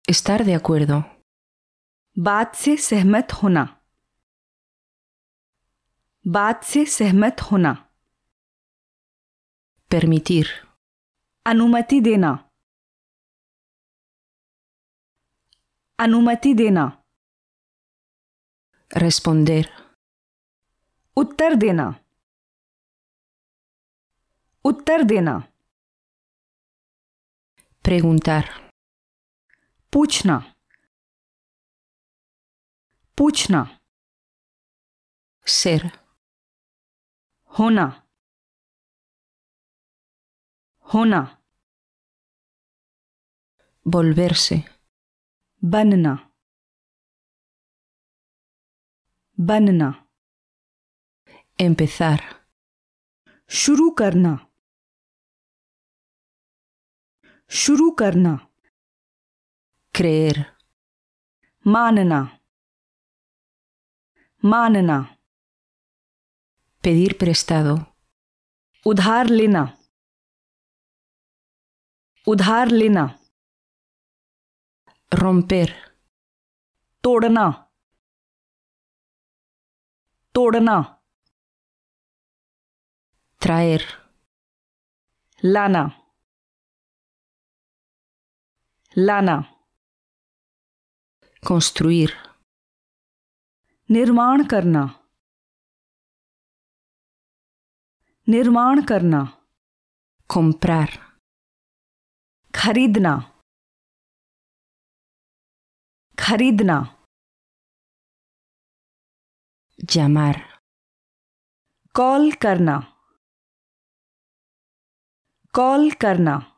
Estar de acuerdo. बात से सहमत होना, बात से सहमत होना। Permitir. अनुमति देना, अनुमति देना। Responder. उत्तर देना, उत्तर देना। Preguntar. पूछना, पूछना। Ser. होना, होना। Volverse. बनना, बनना। Empezar. शुरू करना, शुरू करना। Creer. मानना, मानना। Pedir prestado. उधार लेना, उधार लेना। Romper. तोड़ना, तोड़ना। Traer. लाना, लाना। Construir. निर्माण करना, निर्माण करना। Comprar. खरीदना, खरीदना। Llamar. कॉल करना, कॉल करना।